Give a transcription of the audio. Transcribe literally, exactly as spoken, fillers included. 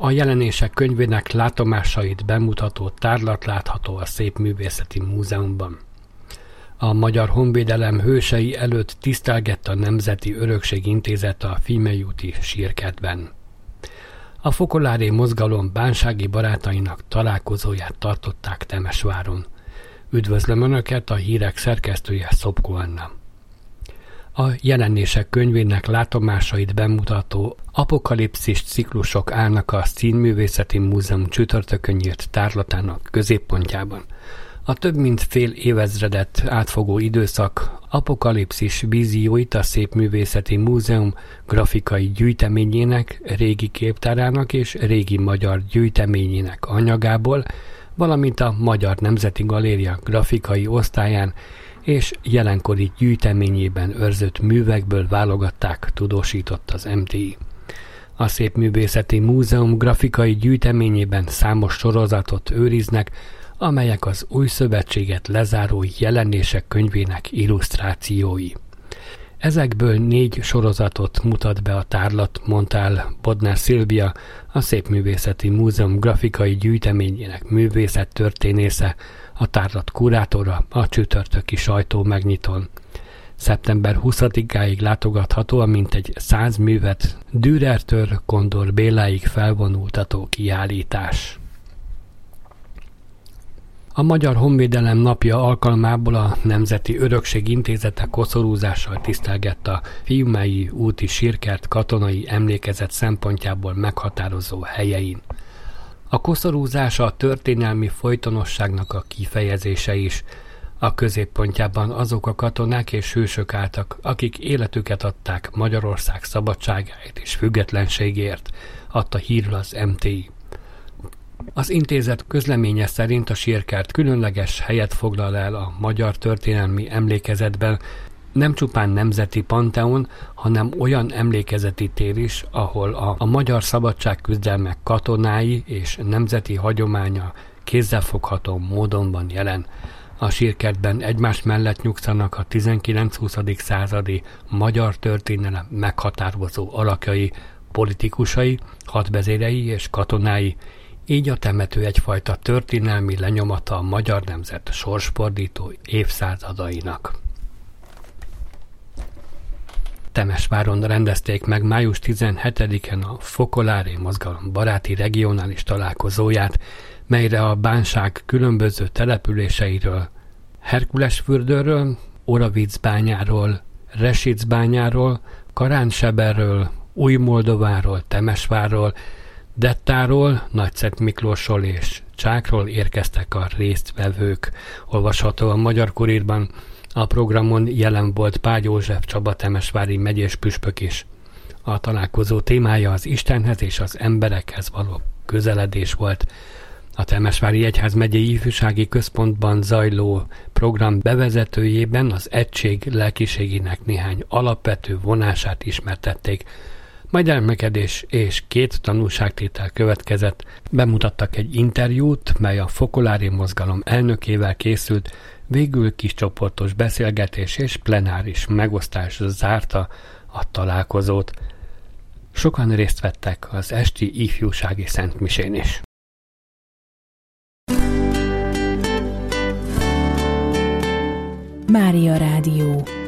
A jelenések könyvének látomásait bemutató tárlat látható a Szépművészeti Múzeumban. A Magyar Honvédelem hősei előtt tisztelgett a Nemzeti Örökség Intézet a Fiumei úti sírkertben. A fokolári mozgalom bánsági barátainak találkozóját tartották Temesváron. Üdvözlöm Önöket, a hírek szerkesztője Szopko Anna. A jelenések könyvének látomásait bemutató apokalipszis ciklusok állnak a Színművészeti Múzeum csütörtökön nyílt tárlatának középpontjában. A több mint fél évezredet átfogó időszak apokalipszis vízióit a Szépművészeti Múzeum grafikai gyűjteményének, régi képtárának és régi magyar gyűjteményének anyagából, valamint a Magyar Nemzeti Galéria grafikai osztályán és jelenkori gyűjteményében őrzött művekből válogatták, tudósított az em té i. A Szépművészeti Múzeum grafikai gyűjteményében számos sorozatot őriznek, amelyek az új szövetséget lezáró jelenések könyvének illusztrációi. Ezekből négy sorozatot mutat be a tárlat, mondta el Bodnár Szilvia, a Szépművészeti Múzeum grafikai gyűjteményének művészettörténésze, a tárlat kurátora a csütörtöki sajtó megnyitón. szeptember huszadikáig látogatható a mintegy száz művet Dürertől Kondor Béláig felvonultató kiállítás. A Magyar Honvédelem napja alkalmából a Nemzeti Örökség Intézete koszorúzással tisztelgett a Fiumei úti sírkert katonai emlékezet szempontjából meghatározó helyein. A koszorúzás a történelmi folytonosságnak a kifejezése is. A középpontjában azok a katonák és hősök álltak, akik életüket adták Magyarország szabadságáért és függetlenségért, adta hírül az em té i. Az intézet közleménye szerint a sírkert különleges helyet foglal el a magyar történelmi emlékezetben, nem csupán nemzeti panteon, hanem olyan emlékezeti tér is, ahol a, a magyar szabadságküzdelmek katonái és nemzeti hagyománya kézzelfogható módon van jelen. A sírkertben egymás mellett nyugszanak a tizenkilenc-huszadik századi magyar történelem meghatározó alakjai, politikusai, hadvezérei és katonái, így a temető egyfajta történelmi lenyomata a magyar nemzet sorsfordító évszázadainak. Temesváron rendezték meg május tizenhetedikén a Fokolári Mozgalom baráti regionális találkozóját, melyre a bánság különböző településeiről, Herkulesfürdőről, Oravicbányáról, Resicbányáról, Karánseberről, Új-Moldováról, Temesvárról, Dettáról, Nagyszent Miklósról és Csákról érkeztek a résztvevők. Olvasható a Magyar Kurírban. A programon jelen volt Págy József Csaba temesvári megyés püspök is. A találkozó témája az Istenhez és az emberekhez való közeledés volt. A Temesvári Egyházmegyei Ifjúsági Központban zajló program bevezetőjében az egység lelkiségének néhány alapvető vonását ismertették. Majd elmekedés és két tanulságtétel következett. Bemutattak egy interjút, mely a Fokolári Mozgalom elnökével készült, végül kiscsoportos beszélgetés és plenáris megosztás zárta a találkozót. Sokan részt vettek az esti ifjúsági szentmisén is. Mária Rádió.